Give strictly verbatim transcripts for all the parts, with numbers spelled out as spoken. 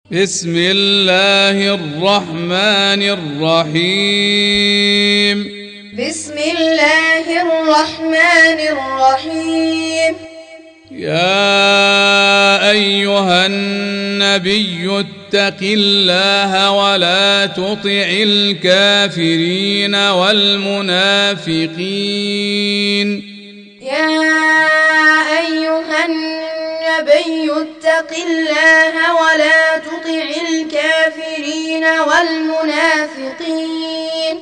بسم الله الرحمن الرحيم بسم الله الرحمن الرحيم يا أيها النبي اتق الله ولا تطع الكافرين والمنافقين يا أيها النبي اتق الله ولا تطع الكافرين والمنافقين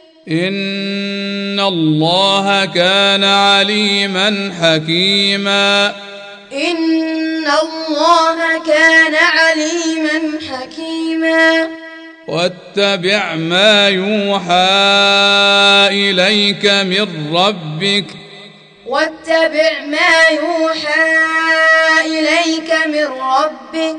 إن الله كان عليما حكيما إن الله كان عليما حكيما واتبع ما يوحى إليك من ربك واتبع ما يوحى إليك من ربك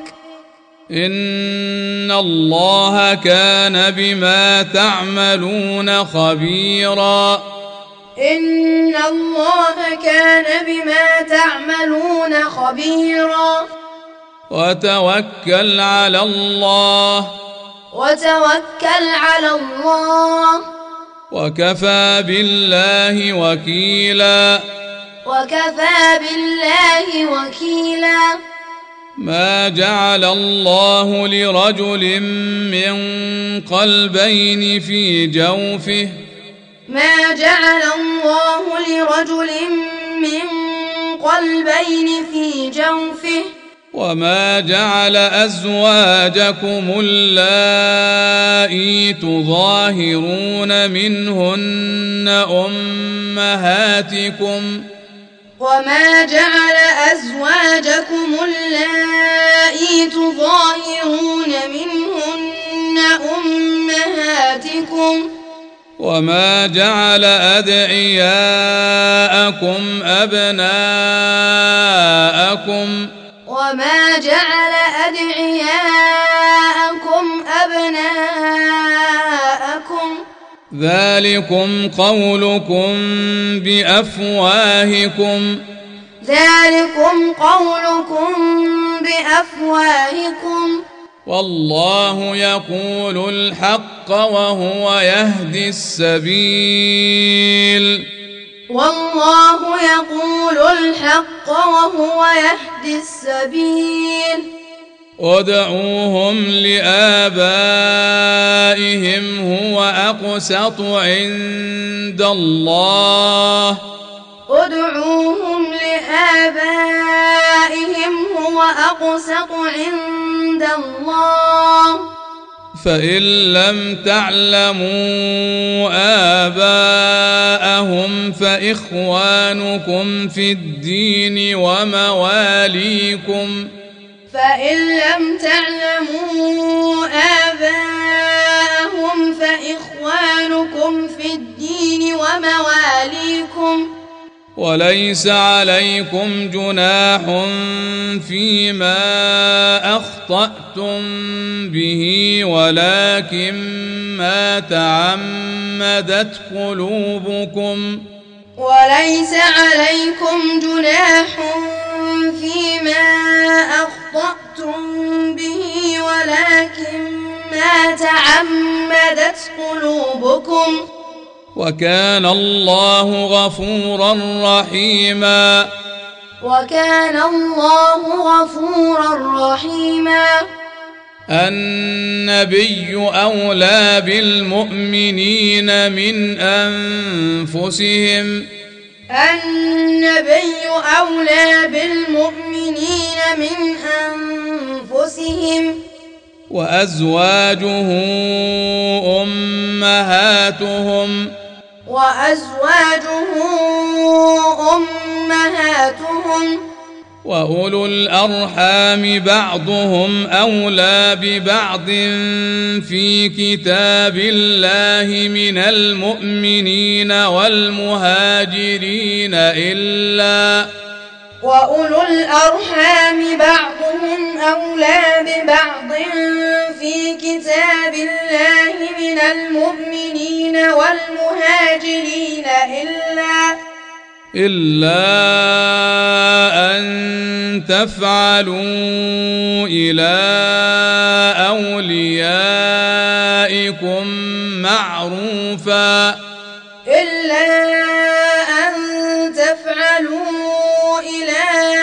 إن الله كان بما تعملون خبيرا إن الله كان بما تعملون خبيرا وتوكل على الله وتوكل على الله وكفى بالله وكيلا وكفى بالله وكيلا ما جعل الله لرجل من قلبين في جوفه ما جعل الله لرجل من قلبين في جوفه وما جعل أزواجكم اللائي تظاهرون منهن أمهاتكم وما جعل أزواجكم اللائي تظاهرون منهن أمهاتكم وما جعل أدعياءكم أبناءكم وما جعل أدعياءكم أبناءكم ذلكم قولكم بأفواهكم ذلكم قولكم بأفواهكم والله يقول الحق وهو يهدي السبيل والله يقول الحق وهو يهدي السبيل ادعوهم لآبائهم هو أقسط عند الله ادعوهم لآبائهم هو أقسط عند الله فإن لم تعلموا آباءهم فإخوانكم في الدين ومواليكم فإن لم تعلموا آباءهم فإخوانكم في الدين ومواليكم وليس عليكم جناح فيما أخطأتم به ولكن ما تعمدت قلوبكم وليس عليكم جناح فيما أخطأتم به ولكن ما تعمدت قلوبكم وكان الله غفورا رحيما وكان الله غفورا رحيما النبي أولى بالمؤمنين من أنفسهم النبي أولى بالمؤمنين من أنفسهم وأزواجه أمهاتهم وأزواجه أمهاتهم وأولو الأرحام بعضهم أولى ببعض في كتاب الله من المؤمنين والمهاجرين إلا وأولو الأرحام بعضهم أولى ببعض في كتاب الله من المؤمنين والمهاجرين إلا إلا أن تفعلوا إلى أوليائكم معروفا إلا أن تفعلوا إلى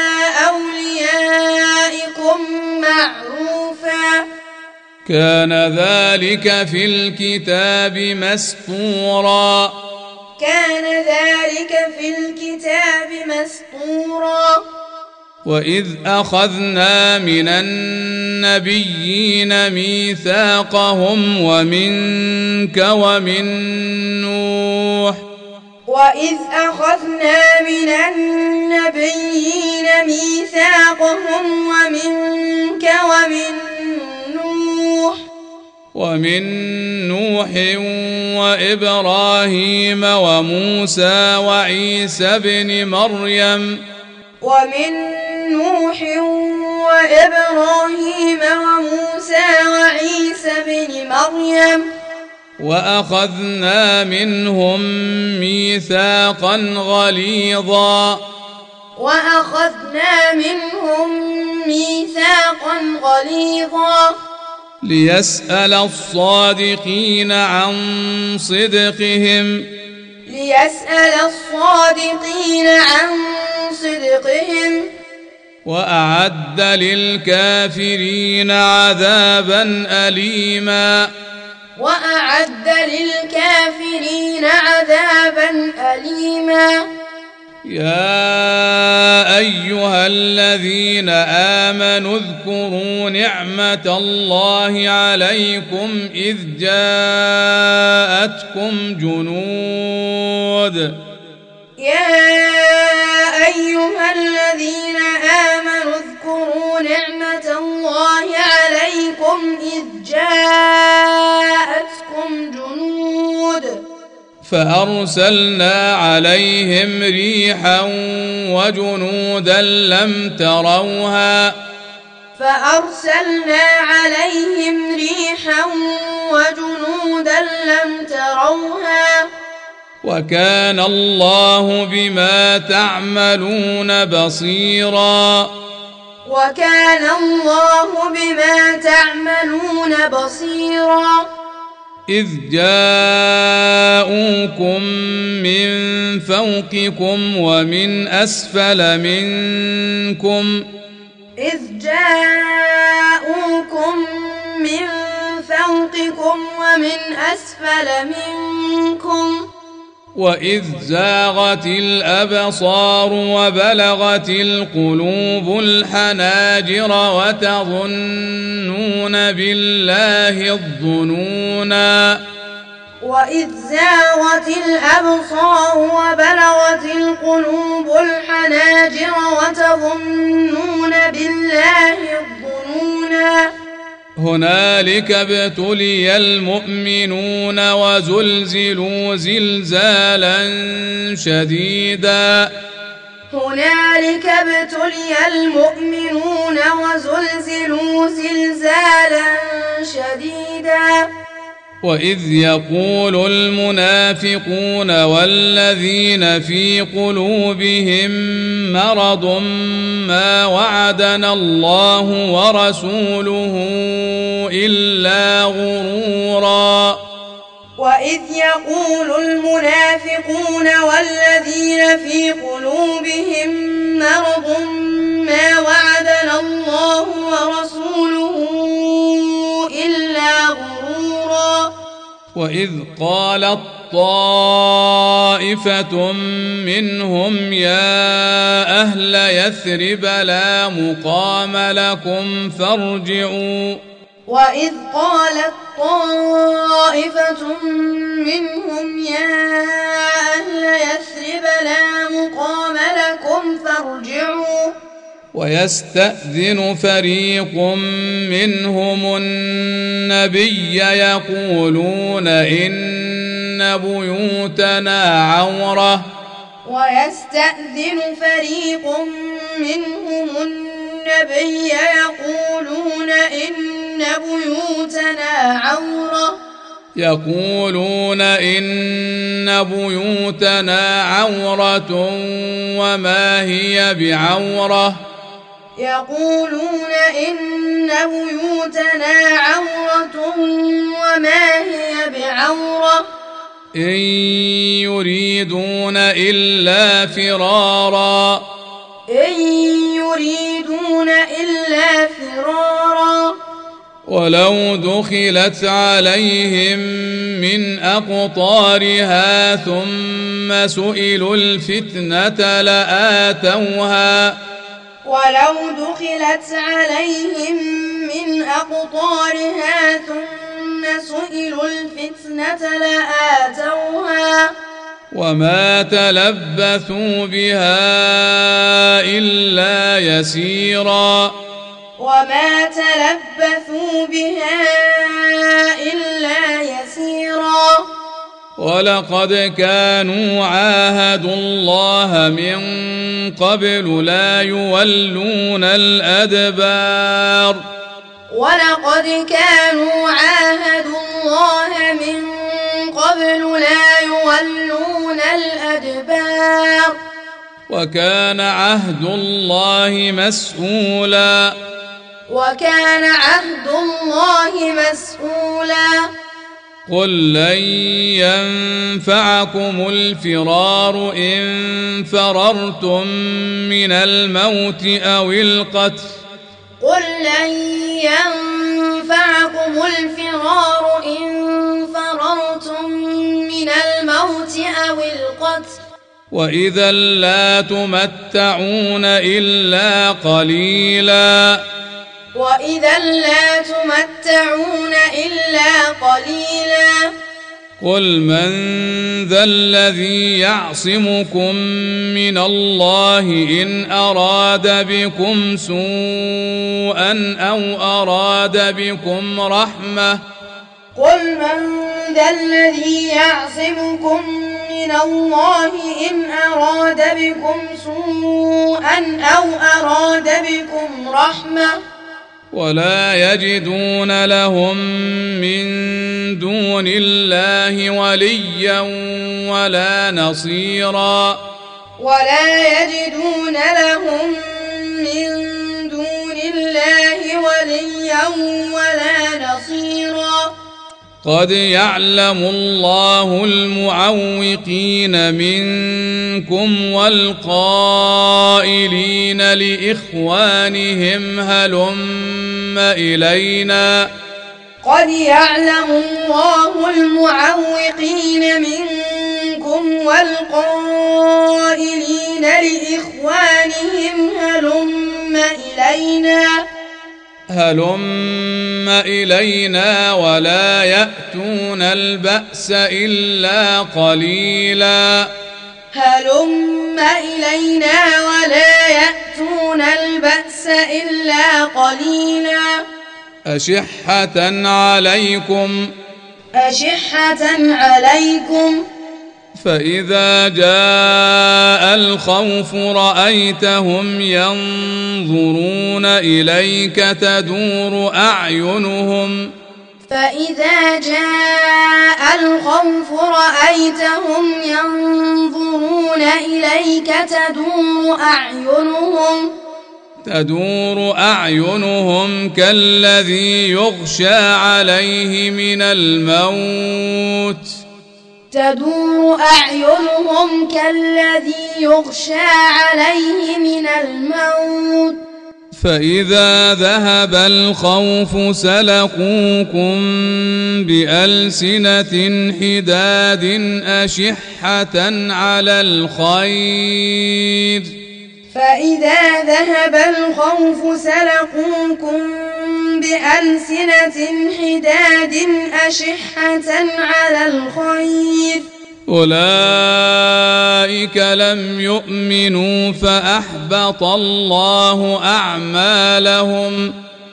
أوليائكم معروفا كان ذلك في الكتاب مسطورا كان ذلك في الكتاب مسطورا وإذ أخذنا من النبيين ميثاقهم ومنك ومن نوح وإذ أخذنا من النبيين ميثاقهم ومنك ومن نوح ومن نوح وإبراهيم وموسى وعيسى ابن مريم ومن نوح وإبراهيم وموسى وعيسى ابن مريم وأخذنا منهم ميثاقا غليظا وأخذنا منهم ميثاقا غليظا ليسأل الصادقين عن صدقهم ليسأل الصادقين عن صدقهم وأعد للكافرين عذابا أليما وأعد للكافرين عذابا أليما يا أيها الذين آمنوا اذكروا نعمة الله عليكم إذ جاءتكم جنود يا أيها الذين آمنوا اذكروا نعمة الله عليكم إذ جاءتكم جنود فأرسلنا عليهم ريحا وجنودا لم تروها فأرسلنا عليهم ريحا وجنودا لم تروها وكان الله بما تعملون بصيرا وكان الله بما تعملون بصيرا إذ جاءوكم من فوقكم ومن أسفل منكم إذ جاءوكم من فوقكم ومن أسفل منكم وإذ زاغت الأبصار وبلغت القلوب الحناجر وتظنون بالله الظنونا وإذ زاغت الأبصار وبلغت القلوب الحناجر وتظنون بالله الظنونا هنالك ابتلي المؤمنون وزلزلوا زلزالا شديدا هنالك ابتلي المؤمنون وزلزلوا زلزالا شديدا وإذ يقول المنافقون والذين في قلوبهم مرض ما وعدنا الله ورسوله إلا غرورا وإذ يقول المنافقون والذين في قلوبهم مرض ما وعدنا الله ورسوله إلا غرورا وإذ قالت طائفة منهم يا أهل يثرب لا مقام لكم فارجعوا وإذ قالت طائفة منهم يا أهل يثرب لا مقام لكم فارجعوا ويستأذن فريق منهم النبي يقولون إن بيوتنا عورة ويستأذن فريق منهم النبي يقولون إن بيوتنا عورة يقولون إن بيوتنا عورة وما هي بعورة يقولون إن بيوتنا عورة إن يريدون إلا فرارا إن يريدون إلا فرارا ولو دخلت عليهم من أقطارها ثم سئلوا الفتنة لآتوها ولو دخلت عليهم من أقطارها ثم سئلوا الفتنة لآتوها وما تلبثوا بها إلا يسيرا وما تلبثوا بها إلا يسيرا ولقد كانوا عاهدوا الله من قبل لا يولون الأدبار ولقد كانوا عاهدوا الله من قبل لا يولون الأدبار وكان عهد الله مسؤولا وكان عهد الله مسؤولا قل لن ينفعكم الفرار إن فررتم من الموت أو القتل قل لن ينفعكم الفرار إن فررتم من الموت أو القتل وإذا لا تمتعون إلا قليلا وإذا لا تمتعون إلا قليلا قل من ذا الذي يعصمكم من الله إن أراد بكم سوءا أو أراد بكم رحمة قل من ذا الذي يعصمكم من الله إن أراد بكم سوءا أو أراد بكم رحمة ولا يجدون لهم من دون الله وليا ولا نصيرا ولا يجدون لهم من دون الله وليا ولا نصيرا قد يعلم الله المعوقين منكم والقائلين لإخوانهم هلم إلينا قد يعلم الله المعوقين منكم والقائلين لإخوانهم هلم إلينا هلم إلينا ولا يأتون البأس إلا قليلا هلم إلينا ولا يأتون البأس إلا قليلا أشحة عليكم أشحة عليكم فإذا جاء الخوف رأيتهم ينظرون إليك تدور أعينهم فإذا جاء الخوف رأيتهم ينظرون إليك تدور أعينهم تدور أعينهم كالذي يغشى عليه من الموت تدور أعينهم كالذي يغشى عليه من الموت فإذا ذهب الخوف سلقوكم بألسنة حداد أشحة على الخير فإذا ذهب الخوف سلقوكم بألسنة حداد أشحة على الخير أولئك لم يؤمنوا فأحبط الله أعمالهم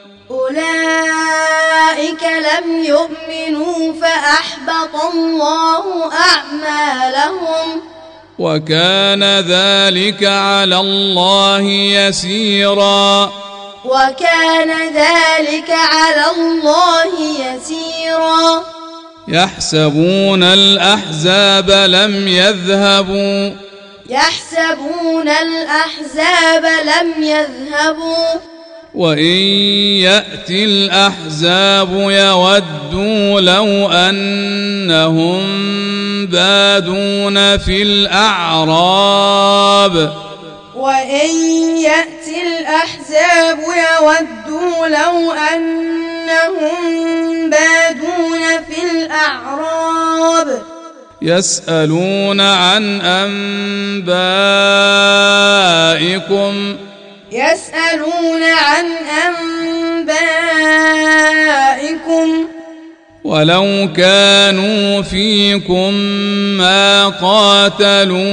أولئك لم يؤمنوا فأحبط الله أعمالهم وكان ذلك على الله يسيرا وكان ذلك على الله يسيرا يحسبون الأحزاب لم يذهبوا يحسبون الأحزاب لم يذهبوا وإن يأتي الأحزاب يودوا لو أنهم بادون في الأعراب وإن يأتي الأحزاب يودوا لو أنهم بادون في الأعراب يسألون عن أنبائكم يسألون عن أنبائكم ولو كانوا فيكم ما قاتلوا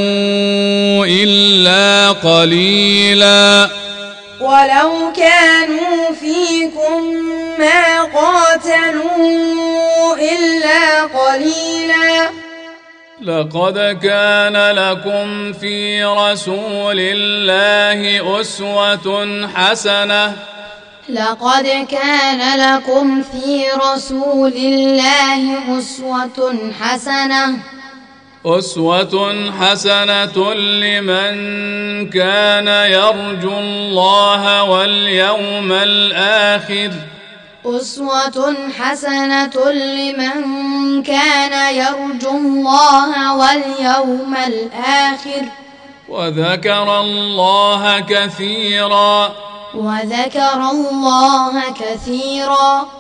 إلا قليلا ولو كانوا فيكم ما قاتلوا إلا قليلا لقد كان لكم في رسول الله أسوة حسنة لقد كان لكم في رسول الله أسوة حسنة أسوة حسنة لمن كان يرجو الله واليوم الآخر أسوة حسنة لمن كان يرجو الله واليوم الآخر وذكر الله كثيرا وذكر الله كثيرا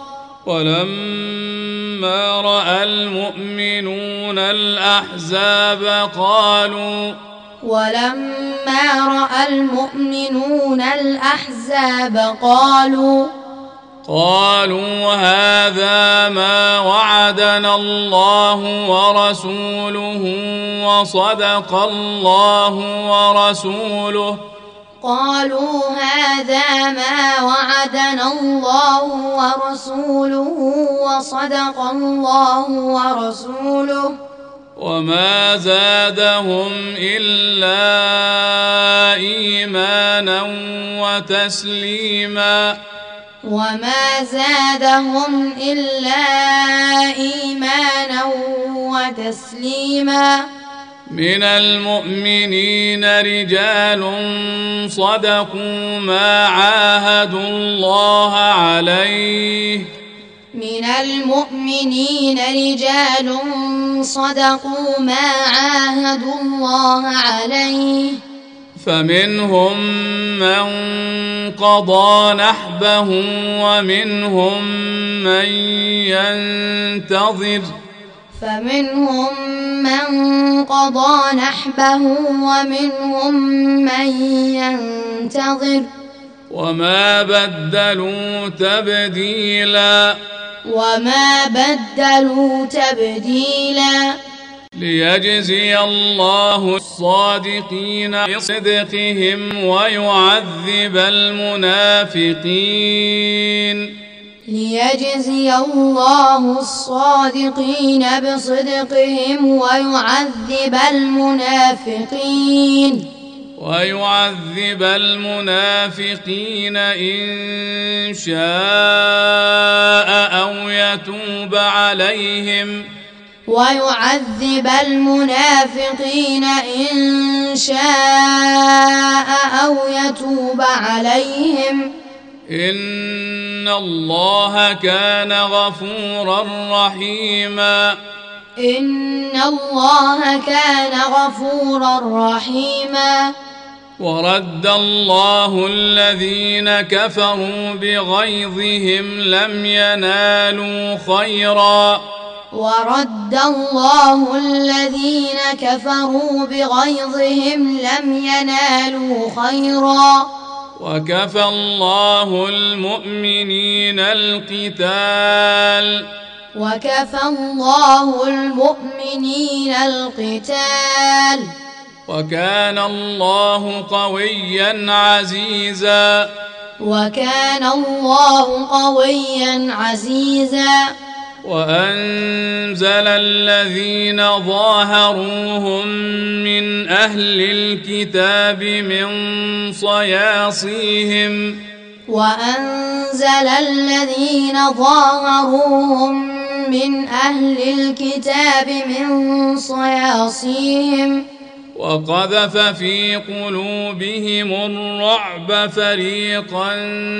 ولما رأى المؤمنون الأحزاب قالوا ولما رأى المؤمنون الأحزاب قالوا قالوا هذا ما وعدنا الله ورسوله وصدق الله ورسوله قالوا هذا ما وعدنا الله ورسوله وصدق الله ورسوله وما زادهم إلا إيمانا وتسليما وما زادهم إلا إيمانا وتسليما من المؤمنين رجال صدقوا ما عاهدوا الله عليه من المؤمنين رجال صدقوا ما عاهدوا الله عليه فمنهم من قضى نحبه ومنهم من ينتظر فمنهم من قضى نحبه ومنهم من ينتظر وما بدلوا تبديلا وما بدلوا تبديلا ليجزي الله الصادقين بصدقهم ويعذب المنافقين ليجزي الله الصادقين بصدقهم ويعذب المنافقين ويعذب المنافقين إن شاء أو يتوب عليهم ويعذب المنافقين إن شاء أو يتوب عليهم إن الله كان غفورا رحيما إن الله كان غفورا رحيما ورد الله الذين كفروا بغيظهم لم ينالوا خيرا ورد الله الذين كفروا بغيظهم لم ينالوا خيرا وكفى الله المؤمنين القتال وكفى الله المؤمنين القتال وكان الله قويا عزيزا وكان الله قويا عزيزا وأنزل الذين ظاهروهم من أهل الكتاب من صياصيهم وأنزل الذين ظاهروهم من أهل الكتاب من صياصيهم وقذف في قلوبهم الرعب فريقا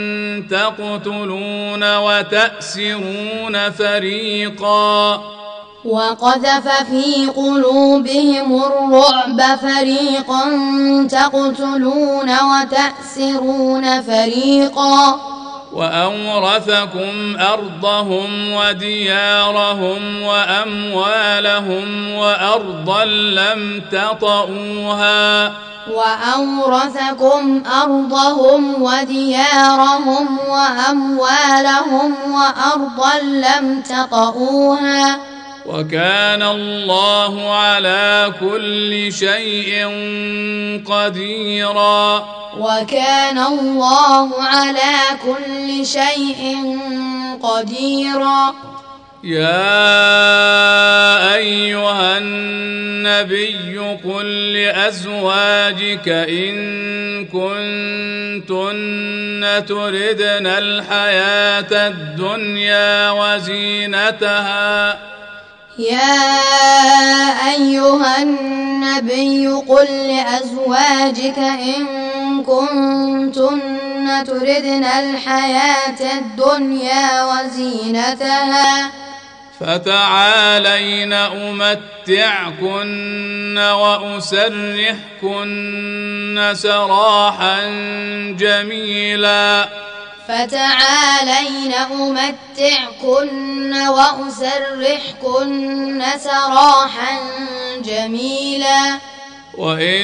تقتلون وتأسرون فريقا وقذف في قلوبهم الرعب فريقا تقتلون وتأسرون فريقا وأورثكم أرضهم وديارهم وأموالهم وأرضا لم تطئوها وأورثكم أرضهم وديارهم وأموالهم وأرضا لم تطئوها وكان الله على كل شيء قديرا وكان الله على كل شيء قديرا يا أيها النبي قل لأزواجك إن كنتن تردن الحياة الدنيا وزينتها يا أيها النبي قل لأزواجك إن كنتن تردن الحياة الدنيا وزينتها فتعالين أمتعكن وأسرحكن سراحا جميلا فتعالين أمتعكن وأسرحكن سراحا جميلا وإن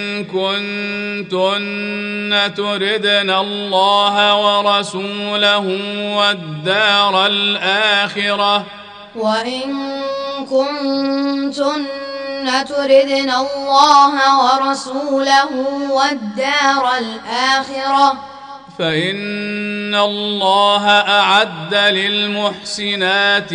كنتن تردن الله ورسوله والدار الآخرة وإن كنتن تردن الله ورسوله والدار الآخرة فإن الله أعد للمحسنات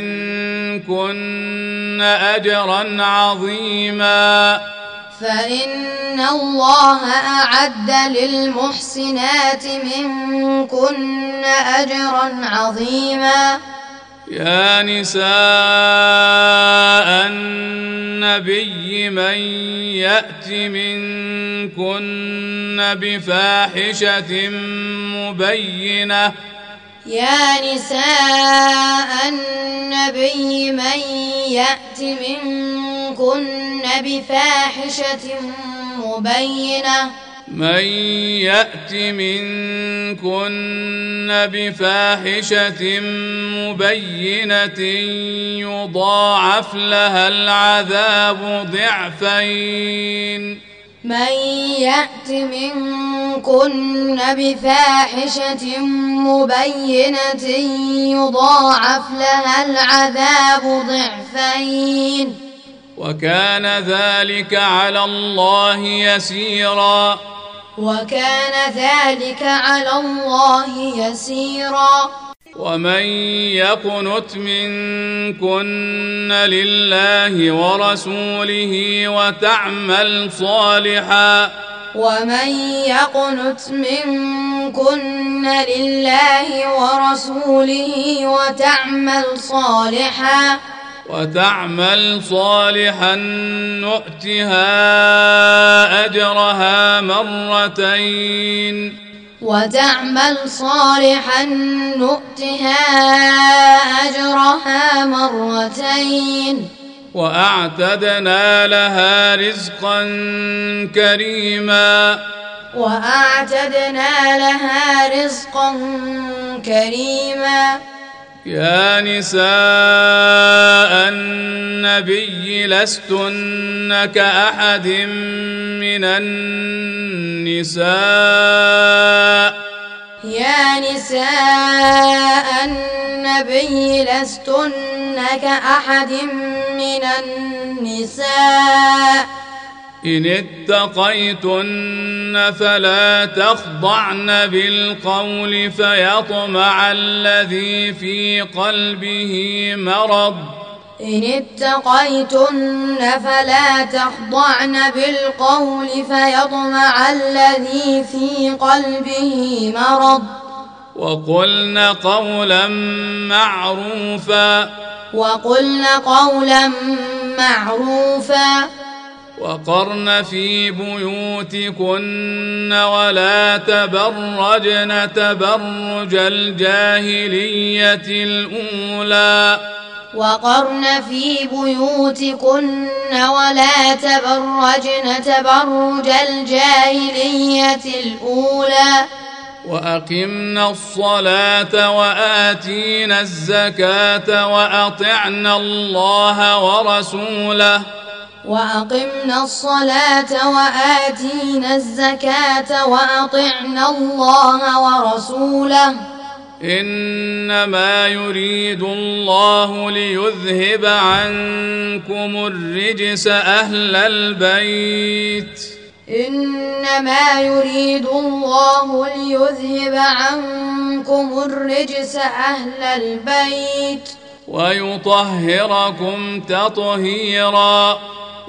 منكن أجرا عظيما فإن الله أعد للمحسنات منكن أجرا عظيما يا نساء النبي من يأت منكن بفاحشة مبينة يا نساء النبي من يأت منكن بفاحشة مبينة من يأت منكن بفاحشة مبينة يضاعف لها العذاب ضعفين من يأت منكن بفاحشة مبينة يضاعف لها العذاب ضعفين وكان ذلك على الله يسيرا وكان ذلك على الله يسيرا ومن يقنت منكن لله ورسوله وتعمل صالحا ومن يقنت منكن لله ورسوله وتعمل صالحا وتعمل صالحا نؤتها أجرها مرتين وتعمل صالحا نؤتها أجرها مرتين وأعتدنا لها رزقا كريما وأعتدنا لها رزقا كريما يا نساء النبي لستن كأحد من النساء يا نساء النبي لستن كأحد من النساء إن اتقيتن فلا تخضعن بالقول فيطمع الذي في قلبه مرض إن اتقيتن فلا تخضعن بالقول فيطمع الذي في قلبه مرض وقلن قولا معروفا وقلن قولا معروفا وقرن في بيوتكن ولا تبرجن تبرج الجاهلية الأولى وقرن في بيوتكن ولا تبرجن تبرج الجاهلية الأولى وأقمنا الصلاة وآتينا الزكاة وأطعنا الله ورسوله وأقمنا الصلاة وآتينا الزكاة وأطعنا الله ورسوله إنما يريد الله ليذهب عنكم الرجس أهل البيت إنما يريد الله ليذهب عنكم الرجس أهل البيت ويطهركم تطهيرا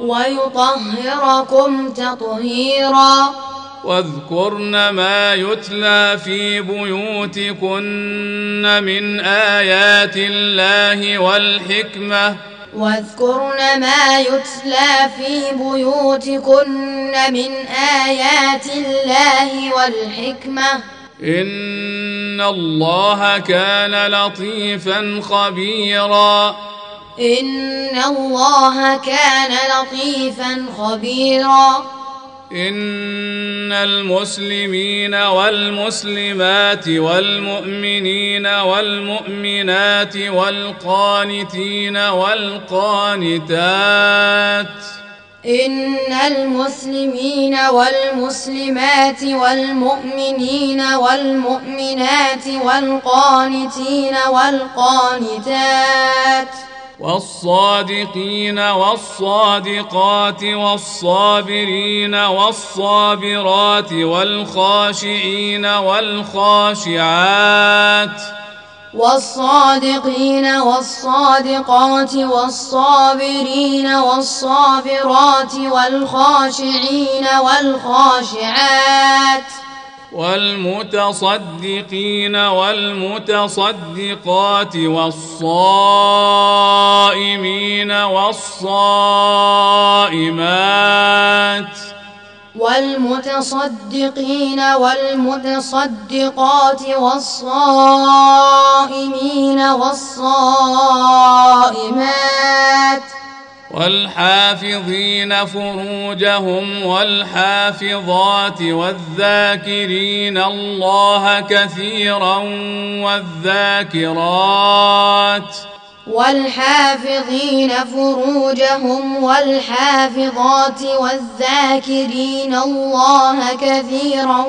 ويطهركم تطهيرا واذكرن ما يتلى في بيوتكن من آيات الله والحكمة واذكرن ما يتلى في بيوتكن من آيات الله والحكمة إن الله كان لطيفا خبيرا إن الله كان لطيفا خبيرا إن المسلمين والمسلمات والمؤمنين والمؤمنات والقانتين والقانتات إن المسلمين والمسلمات والمؤمنين والمؤمنات والقانتين والقانتات والصادقين والصادقات والصابرين والصابرات والخاشعين والخاشعات والصادقين والصادقات والصابرين والصابرات والخاشعين والخاشعات والمتصدقين والمتصدقات والصائمين والصائمات والمتصدقين والمتصدقات والصائمين والصائمات والحافظين فروجهم والحافظات والذاكرين الله كثيرا والذاكرات والحافظين فروجهم والحافظات والذاكرين الله كثيرا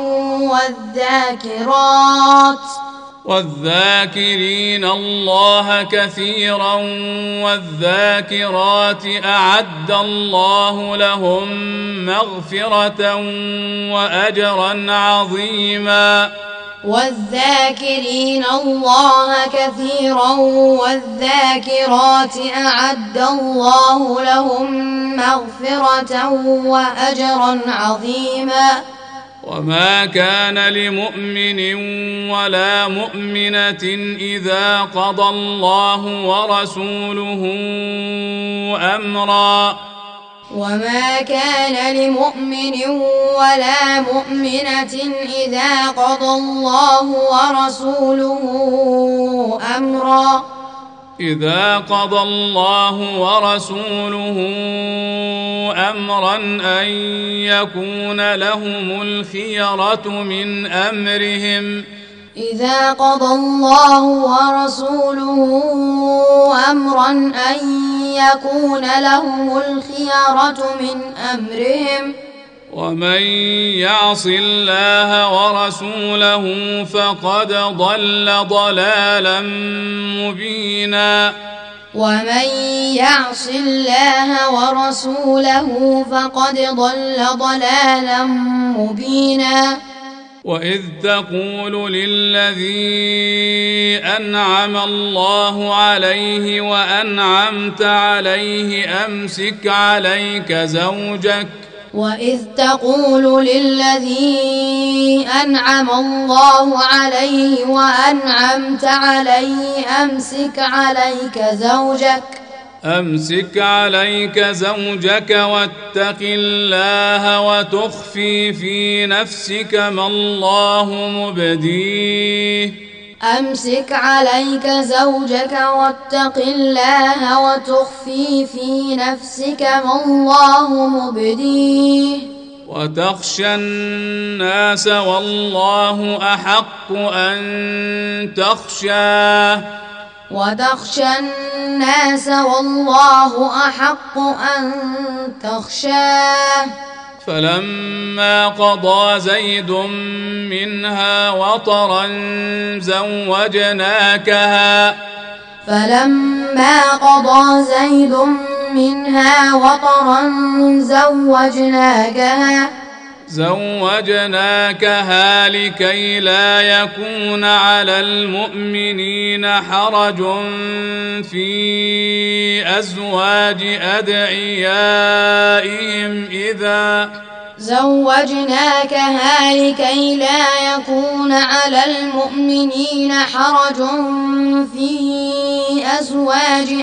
والذاكرات والذاكرين الله كثيرا والذاكرات أعد الله لهم مغفرة وأجرا عظيما والذاكرين الله كثيرا والذاكرات أعد الله لهم مغفرة وأجرا عظيما وما كان لمؤمن ولا مؤمنة إذا قضى الله ورسوله أمرا وما كان لمؤمن ولا مؤمنة إذا قضى الله ورسوله أمرا إذا قضى الله ورسوله أمرا أن يكون لهم الخيرة من أمرهم إذا قضى الله ورسوله أمرا أن يكون لهم الخيرة من أمرهم ومن يعص الله ورسوله فقد ضل ضلالا مبينا ومن يعص الله ورسوله فقد ضل ضلالا مبينا وإذ تقول للذي أنعم الله عليه وأنعمت عليه أمسك عليك زوجك وإذ تقول للذي أنعم الله عليه وأنعمت عليه أمسك عليك زوجك أمسك عليك زوجك واتق الله وتخفي في نفسك ما الله مبديه أمسك عليك زوجك واتق الله وتخفي في نفسك ما الله مبديه وتخشى الناس والله أحق أن تخشاه وتخشى الناس والله أحق أن تخشاه فلما قضى زيد منها وطرا زوجناكها فلما قضى زيد منها وطرا زوجناكها زوجناكها لكي لا يكون على المؤمنين حرج في أزواج أدعيائهم إذا زوجناكها لكي لا يكون على المؤمنين حرج في أزواج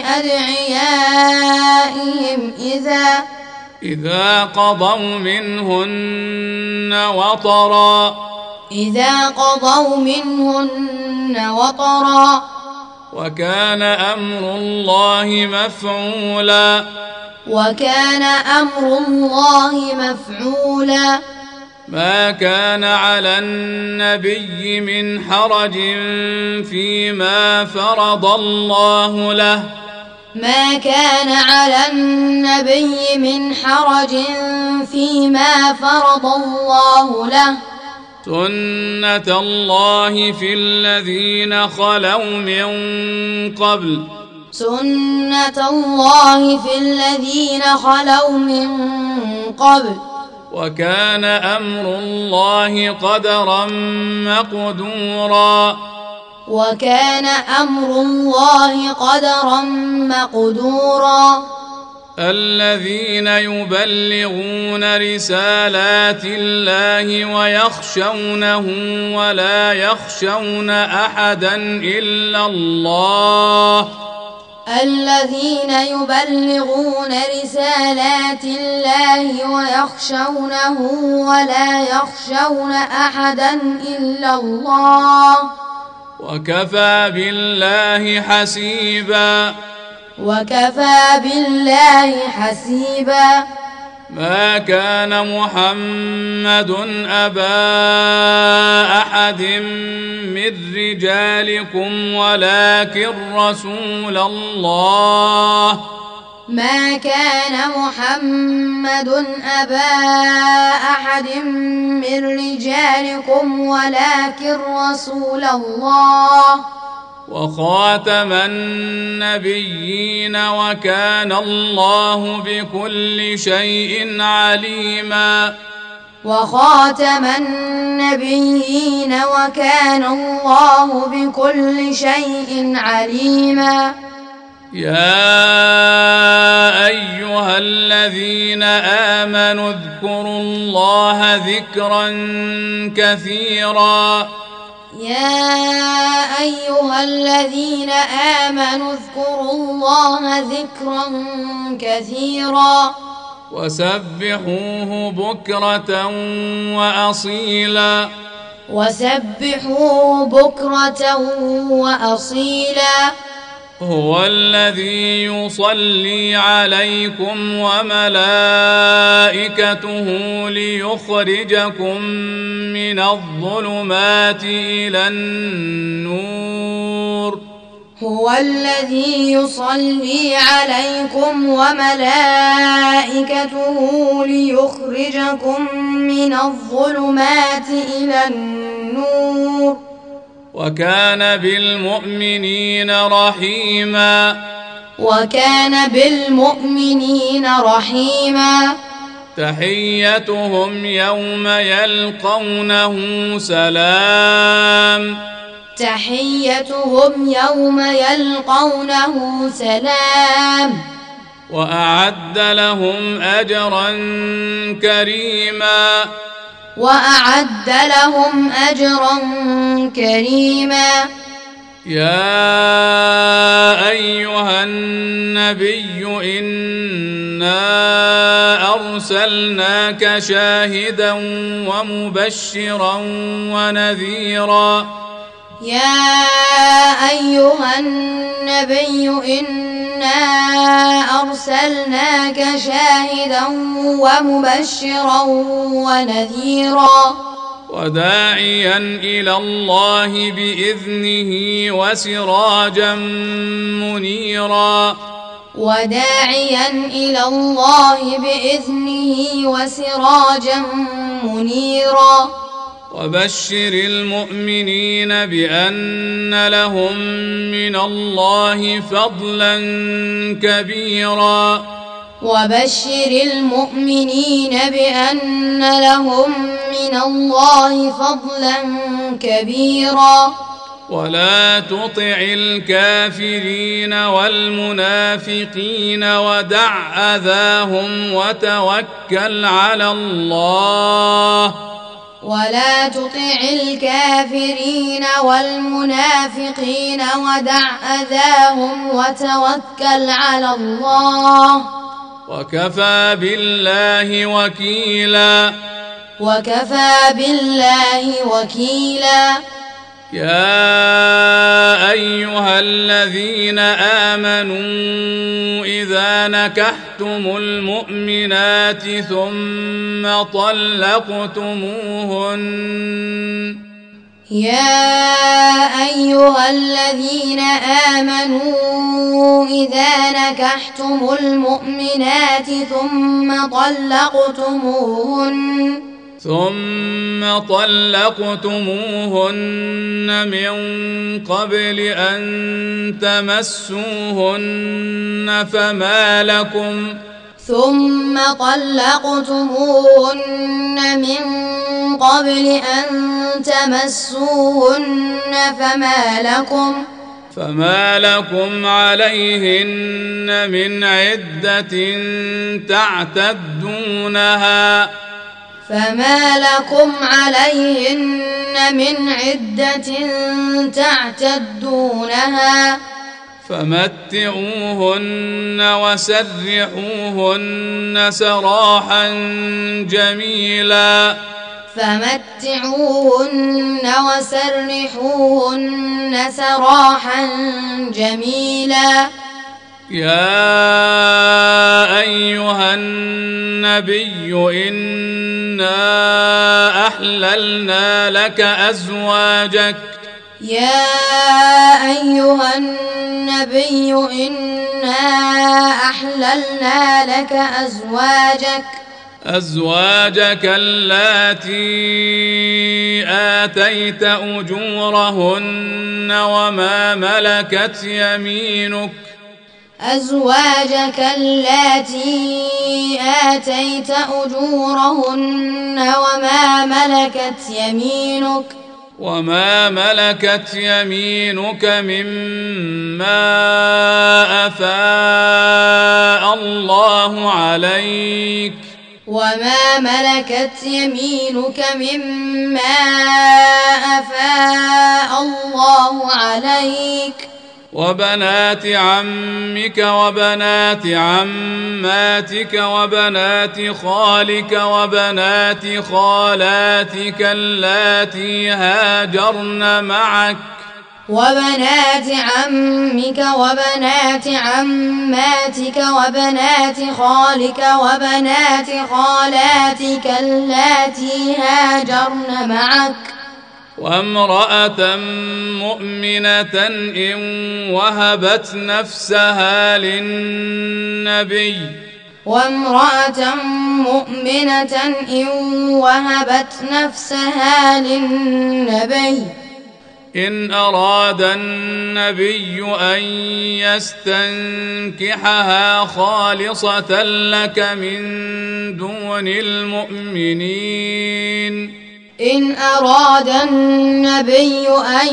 أدعيائهم إذا إذا قضوا منهن وطرا إذا قضوا منهن وطرا وكان أمر الله مفعولا وكان أمر الله مفعولا ما كان على النبي من حرج فيما فرض الله له ما كان على النبي من حرج فيما فرض الله له سنة الله في الذين خلوا من قبل سنة الله في الذين خلوا من قبل وكان أمر الله قدرا مقدورا وكان أمر الله قدرا مقدورا الذين يبلغون رسالات الله ويخشونه ولا يخشون أحدا إلا الله الذين يبلغون رسالات الله ويخشونه ولا يخشون أحدا إلا الله وكفى بالله حسيبا وكفى بالله حسيبا ما كان محمد أبا أحد من رجالكم ولكن رسول الله ما كان محمد أبا أحد من رجالكم ولكن رسول الله وخاتم النبيين وكان الله بكل شيء عليما وخاتم النبيين وكان الله بكل شيء عليما يا أيها الذين آمنوا اذكروا الله ذكرا كثيرا يا أيها الذين آمنوا اذكروا الله ذكرا كثيرا وسبحوه بكرة وأصيلا وسبحوه بكرة وأصيلا هو الذي يصلي عليكم وملائكته ليخرجكم من الظلمات إلى النور هو الذي يصلي عليكم وملائكته ليخرجكم من الظلمات إلى النور وكان بالمؤمنين رحيما وكان بالمؤمنين رحيما تحيتهم يوم يلقونه سلام تحيتهم يوم يلقونه سلام وأعد لهم أجرا كريما وأعد لهم أجرا كريما يا أيها النبي إنا أرسلناك شاهدا ومبشرا ونذيرا يا أيها النبي إنا أرسلناك شاهدا ومبشرا ونذيرا وداعيا إلى الله بإذنه وسراجا منيرا وداعيا إلى الله بإذنه وسراجا منيرا وبشر المؤمنين بأن لهم من الله فضلا كبيرا وبشر المؤمنين بأن لهم من الله فضلا كبيرا ولا تطع الكافرين والمنافقين ودع أذاهم وتوكل على الله ولا تطع الكافرين والمنافقين ودع أذاهم وتوكل على الله وكفى بالله وكيلا وكفى بالله وكيلا يا أيها الذين آمنوا إذا نكحتم المؤمنات ثم طلقتموهن يا أيها الذين آمنوا إذا نكحتم المؤمنات ثم طلقتموهن ثم طلقتموهن من قبل أن تمسوهن فما لكم ثم طلقتموهن من قبل أن تمسوهن فما لكم فما لكم عليهن من عدة تعتدونها فما لكم عليهن من عدة تعتدونها فمتعوهن وسرحوهن سراحا جميلا فمتعوهن وسرحوهن سراحا جميلا يا أيها النبي إنا أحللنا لك أزواجك يا أيها النبي إنا أحللنا لك أزواجك أزواجك اللاتي آتيت أجورهن وما ملكت يمينك أزواجك اللاتي آتيت أجورهن وما ملكت يمينك وما ملكت يمينك مما أفاء الله عليك وما ملكت يمينك مما أفاء الله عليك وبنات عمك وبنات عماتك وبنات خالك وبنات خالاتك اللاتي هاجرن معك وبنات عمك وبنات عماتك وبنات خالك وبنات خالاتك اللاتي هاجرن معك وامرأة مؤمنة إن وهبت نفسها للنبي وامرأة مؤمنة إن وهبت نفسها للنبي إن أراد النبي أن يستنكحها خالصة لك من دون المؤمنين إن أراد النبي أن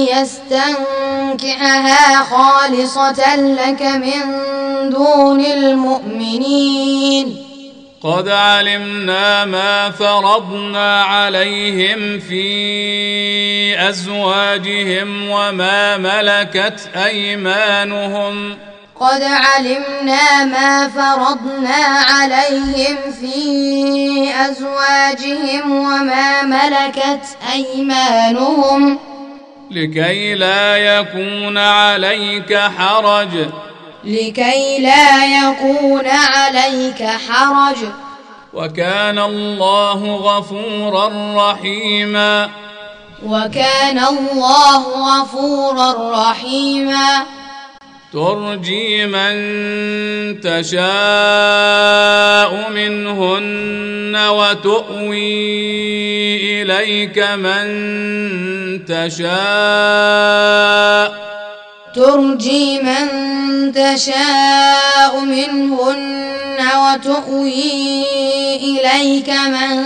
يستنكحها خالصة لك من دون المؤمنين قد علمنا ما فرضنا عليهم في أزواجهم وما ملكت أيمانهم قد علمنا ما فرضنا عليهم في أزواجهم وما ملكت أيمانهم لكي لا يكون عليك حرج لكي لا يكون عليك حرج وكان الله غفورا رحيما وكان الله غفورا رحيما ترجي من تشاء منهن وتؤوي إليك من تشاء ترجي من تشاء منهن وتؤوي إليك من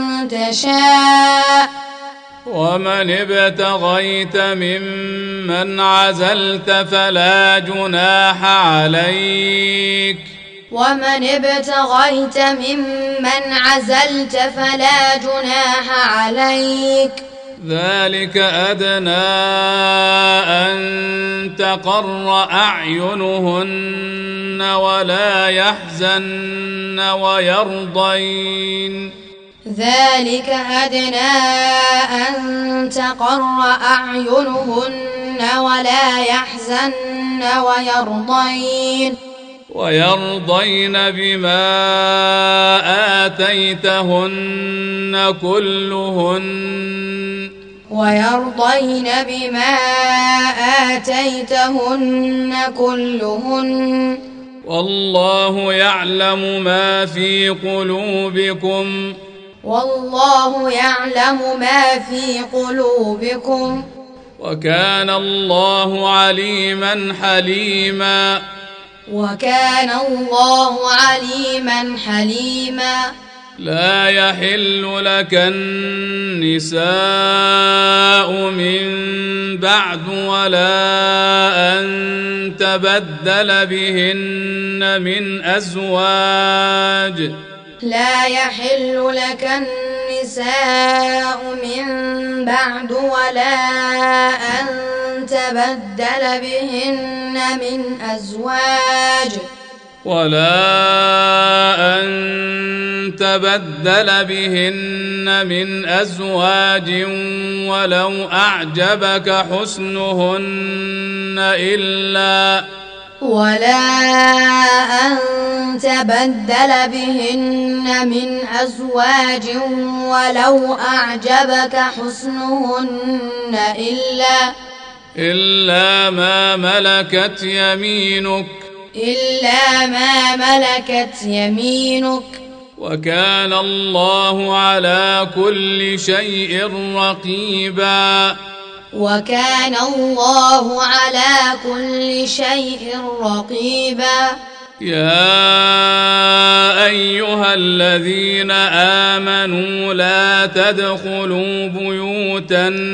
تشاء ومن ابتغيت ممن عزلت فلا جناح عليك ومن ابتغيت ممن عزلت فلا جناح عليك ذلك أدنى أن تقر أعينهن ولا يحزن ويرضين ذلك أدنى أن تقر أعينهن ولا يحزن ويرضين ويرضين بما آتيتهن كلهن ويرضين بما آتيتهن كلهن والله يعلم ما في قلوبكم والله يعلم ما في قلوبكم وكان الله عليما حليما وكان الله عليما حليما لا يحل لك النساء من بعد ولا أن تبدل بهن من أزواج لا يحل لك النساء من بعد ولا أن تبدل بهن من أزواج ولا أن تبدل بهن من أزواج ولو أعجبك حسنهن إلا ولا أن تبدل بهن من أزواج ولو أعجبك حسنهن إلا إلا ما ملكت يمينك إلا ما ملكت يمينك وكان الله على كل شيء رقيبا وكان الله على كل شيء رقيبا يا أيها الذين آمنوا لا تدخلوا بيوت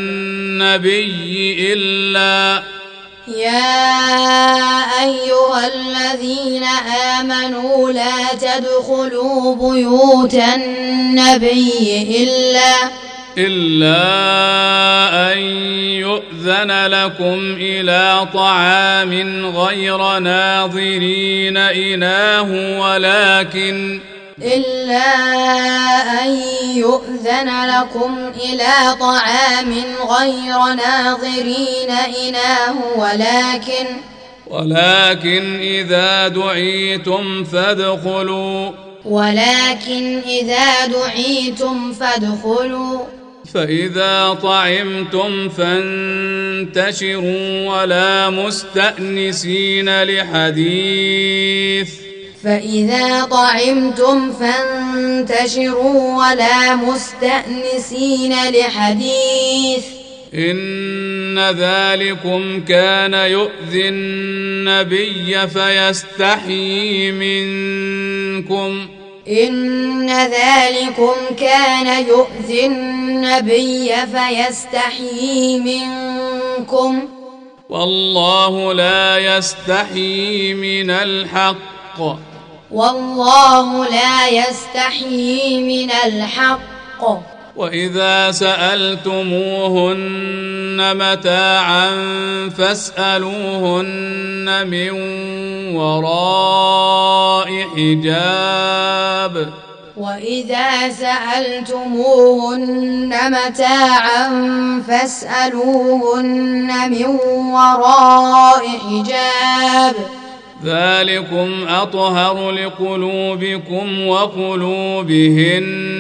النبي إلا يا أيها الذين آمنوا لا تدخلوا بيوت النبي إلا إلا أن يؤذن لكم إلى طعام غير ناظرين إناه ولكن إلا أن يؤذن لكم إلى طعام غير ناظرين إناه ولكن ولكن إذا دعيتم فادخلوا ولكن إذا دعيتم فادخلوا فإذا طعمتم فانتشروا ولا مستأنسين لحديث فإذا طعمتم فانتشروا ولا مستأنسين لحديث إن ذلكم كان يؤذي النبي فيستحيي منكم إن ذلكم كان يؤذي النبي فيستحيي منكم والله لا يستحيي من الحق والله لا يستحيي من الحق. وإذا سألتموهن متاعا فاسألوهن من وراء حجاب وإذا سألتموهن متاعا فاسألوهن من وراء حجاب ذلكم أطهر لقلوبكم وقلوبهن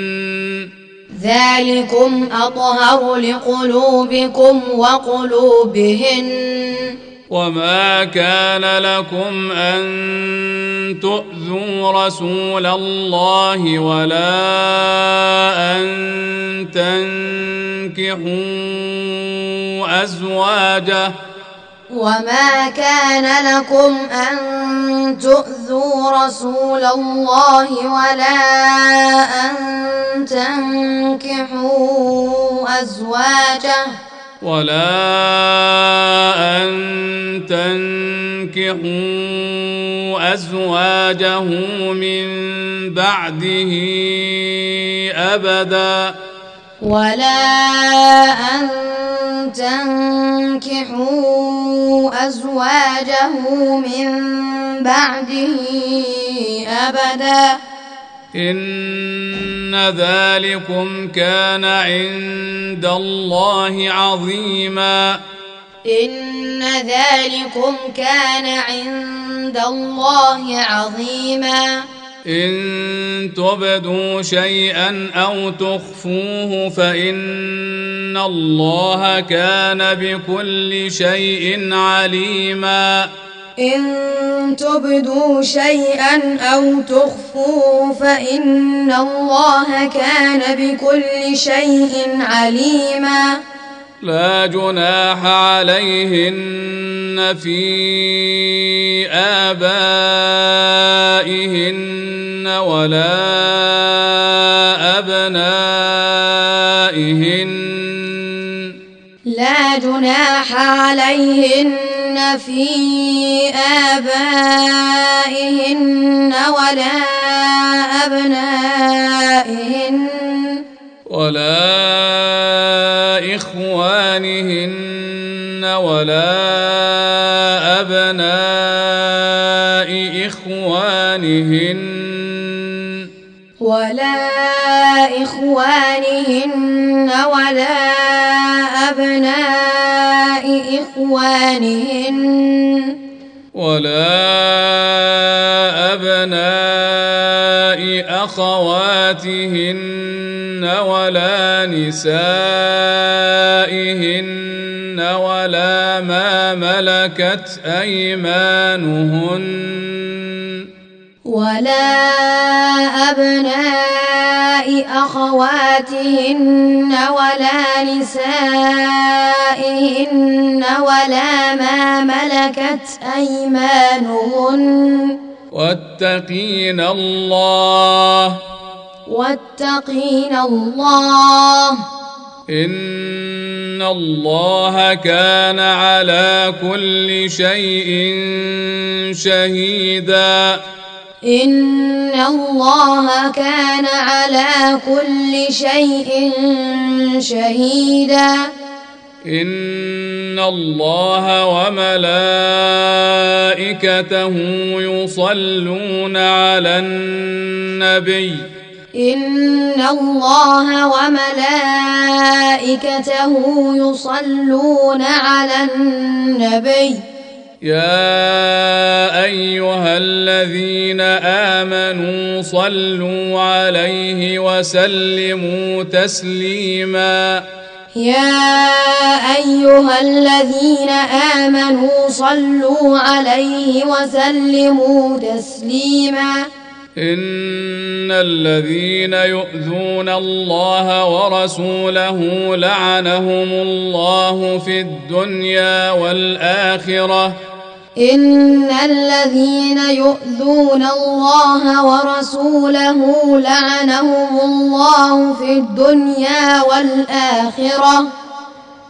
ذلكم أطهر لقلوبكم وقلوبهن. وما كان لكم أن تؤذوا رسول الله ولا أن تنكحوا أزواجه وما كان لكم أن تؤذوا رسول الله ولا أن تنكحوا أزواجه ولا أن تنكحوا أزواجه من بعده أبدا ولا أن تنكحوا أزواجه من بعده أبدا إن ذلكم كان عند الله عظيما إن ذلكم كان عند الله عظيما. إن تبدوا شيئا أو تخفوه فإن الله كان بكل شيء عليما إن تبدوا شيئا أو تخفوه فإن الله كان بكل شيء عليما. لا جناح عليهن في آبائهن ولا أبنائهن لا جناح عليهن في آبائهن ولا أبنائهن ولا إخوانهن ولا أبناء إخوانهن ولا إخوانهن ولا أبناء إخوانهن ولا أبناء أخواتهن ولا نسائهن ولا ما ملكت أيمانهن ولا أبناء أخواتهن ولا نسائهن ولا ما ملكت أيمانهن واتقين الله واتقين الله إن الله كان على كل شيء شهيدا إن الله كان على كل شيء شهيدا إن الله وملائكته يصلون على النبي إن الله وملائكته يصلون على النبي يا أيها الذين آمنوا صلوا عليه وسلموا تسليما يا أيها الذين آمنوا صلوا عليه وسلموا تسليما إن الذين يؤذون الله ورسوله لعنهم الله في الدنيا والآخرة إن الذين يؤذون الله ورسوله لعنهم الله في الدنيا والآخرة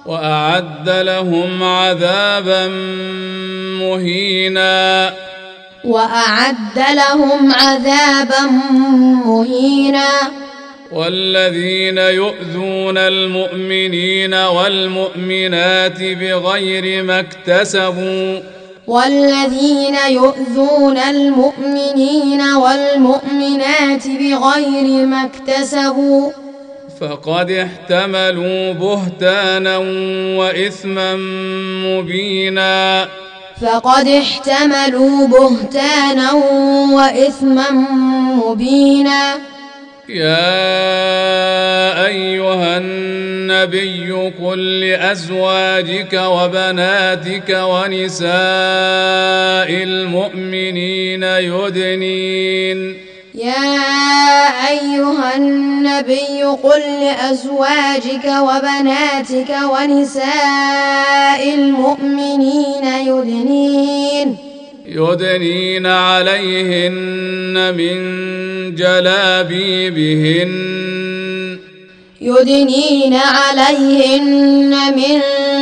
وأعد لهم عذابا مهينا وأعد لهم عذابا مهينا. والذين يؤذون المؤمنين والمؤمنات بغير ما اكتسبوا والذين يؤذون المؤمنين والمؤمنات بغير ما اكتسبوا فقد احتملوا بهتانا وإثما مبينا فقد احتملوا بهتانا وإثما مبينا. يا أيها النبي قل لأزواجك وبناتك ونساء المؤمنين يدنين يا أيها النبي قل لأزواجك وبناتك ونساء المؤمنين يدنين يدنين عليهن من جلابيبهن يدنين عليهن من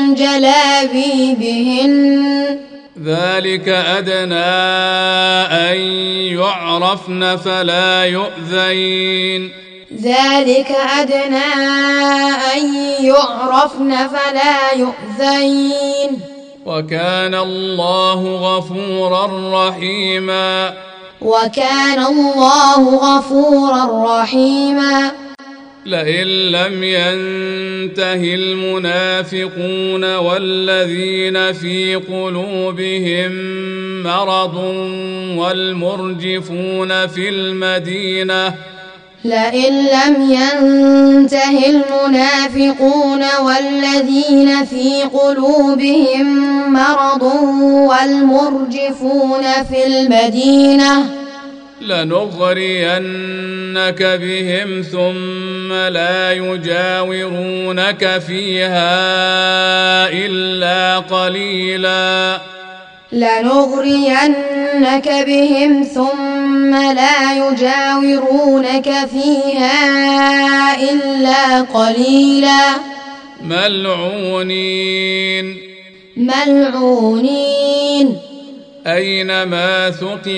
جلابيبهن ذلك أدنى أن يعرفن فلا يؤذين ذلك أدنى أن يعرفن فلا يؤذين وكان الله غفورا رحيما وكان الله غفورا رحيما. لئن لم ينته المنافقون والذين في قلوبهم مرض والمرجفون في المدينة لئن لم ينته المنافقون والذين في قلوبهم مرض والمرجفون في المدينة لنغرينك بهم ثم لا يجاورونك فيها إلا قليلا لنغرينك بهم ثم لا يجاورونك فيها إلا قليلا. ملعونين ملعونين أينما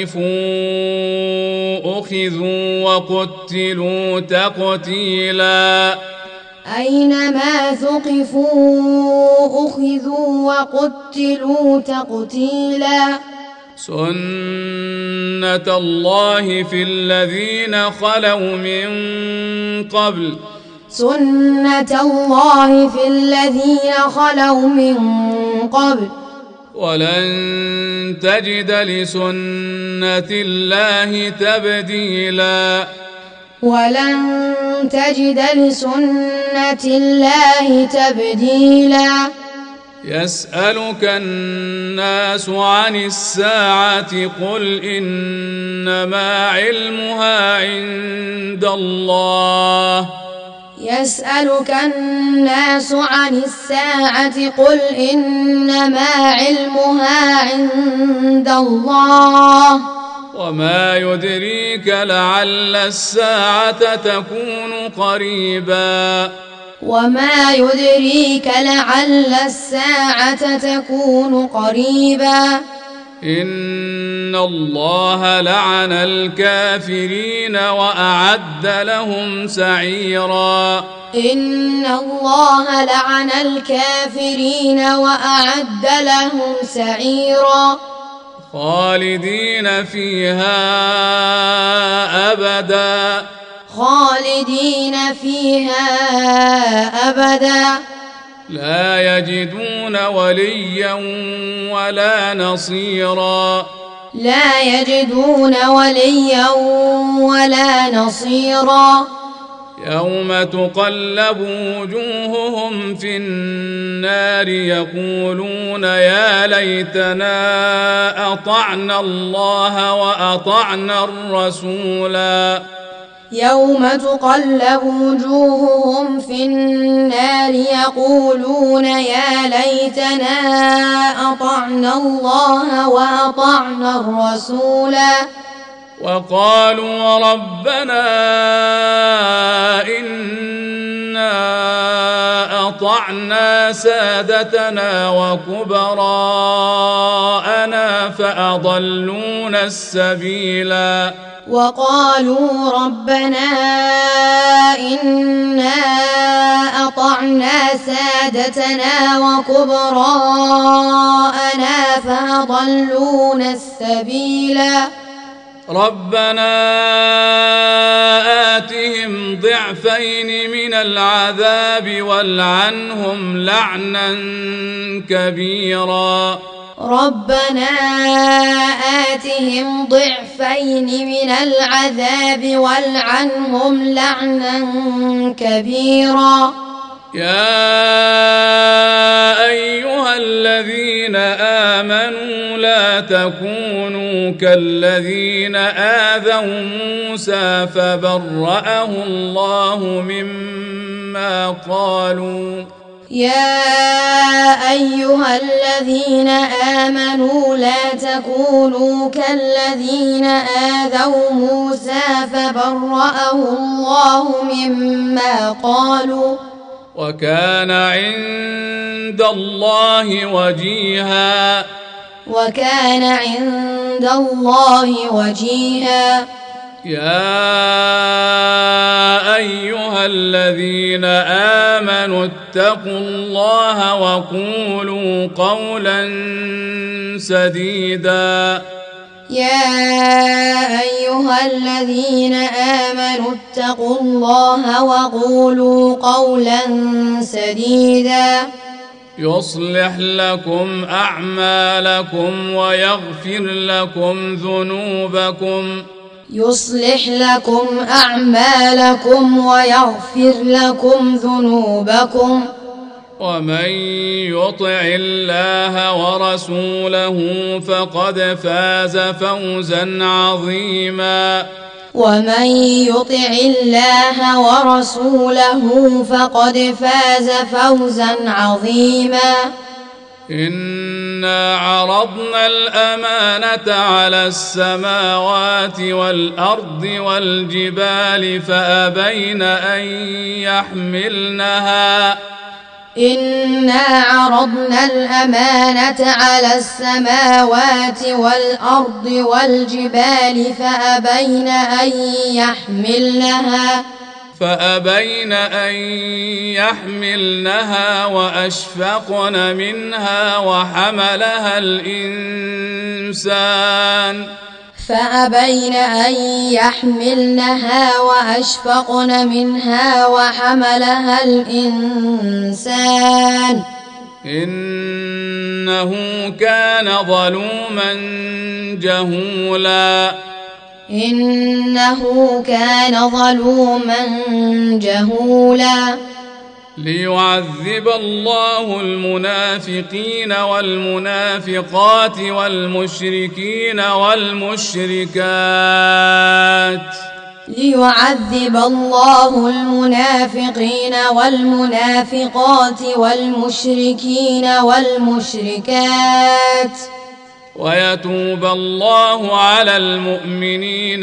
ثقفوا أخذوا وقتلوا تقتيلا أينما ثقفوا أخذوا وقتلوا تقتيلا. سنة الله في الذين خلوا من قبل سنة الله في الذين خلوا من قبل ولن تجد لسنة الله تبديلا ولن تجد لسنة الله تبديلا. يسألك الناس عن الساعة قل إنما علمها عند الله يسألك الناس عن الساعة قل إنما علمها عند الله وما يدريك لعل الساعة تكون قريبا وما يدريك لعل الساعة تكون قريبا. إن الله لعن الكافرين وأعد لهم سعيرا إن الله لعن الكافرين وأعد لهم سعيرا خالدين فيها أبدا خالدين فيها أبدا لا يجدون وليا ولا نصيرا لا يجدون وليا ولا نصيرا يوم تقلب وجوههم في النار يقولون يا ليتنا أطعنا الله وأطعنا الرسولا يوم تقلب وجوههم في النار يقولون يا ليتنا أطعنا الله وأطعنا الرسولا وقالوا ربنا إنا أطعنا سادتنا وكبراءنا فأضلونا السبيلا وقالوا ربنا إنا أطعنا سادتنا وكبراءنا فأضلونا السبيلا ربنا آتهم ضعفين من العذاب والعنهم لعنا كبيرا ربنا آتهم ضعفين من العذاب والعنهم لعنا كبيرا يا أيها الذين آمنوا لا تكونوا كالذين آذوا موسى فبرأه الله مما قالوا يا أيها الذين آمنوا لا تكونوا كالذين آذوا موسى فبرأه الله مما قالوا وكان عند الله وجيها وكان عند الله وجيها يا أيها الذين آمنوا اتقوا الله وقولوا قولا سديدا يا أيها الذين آمنوا اتقوا الله وقولوا قولا سديدا يصلح لكم أعمالكم ويغفر لكم ذنوبكم يصلح لكم أعمالكم ويغفر لكم ذنوبكم ومن يطع الله ورسوله فقد فاز فوزا عظيما ومن يطع الله ورسوله فقد فاز فوزا عظيما إنا عرضنا الأمانة على السماوات والأرض والجبال فأبين أن يحملنها إنا عرضنا الأمانة على السماوات والأرض والجبال فأبين أن يحملنها فأبين أن يحملنها وأشفقن منها وحملها الإنسان فأبين أن يحملنها وأشفقن منها وحملها الإنسان إنه كان ظلوما جهولا إنه كان ظلوما جهولا ليعذب الله المنافقين والمنافقات والمشركين والمشركات ليعذب الله المنافقين والمنافقات والمشركين والمشركات ويتوب الله على المؤمنين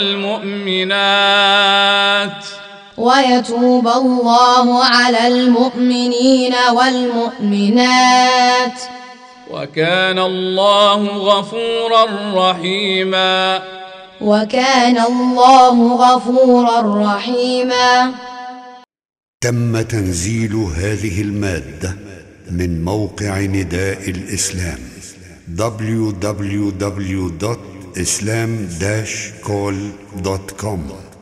والمؤمنات ويتوب الله على المؤمنين والمؤمنات وكان الله غفورا رحيما وكان الله غفورا رحيما. تم تنزيل هذه المادة من موقع نداء الإسلام دبليو دبليو دبليو دوت إسلام داش كول دوت كوم.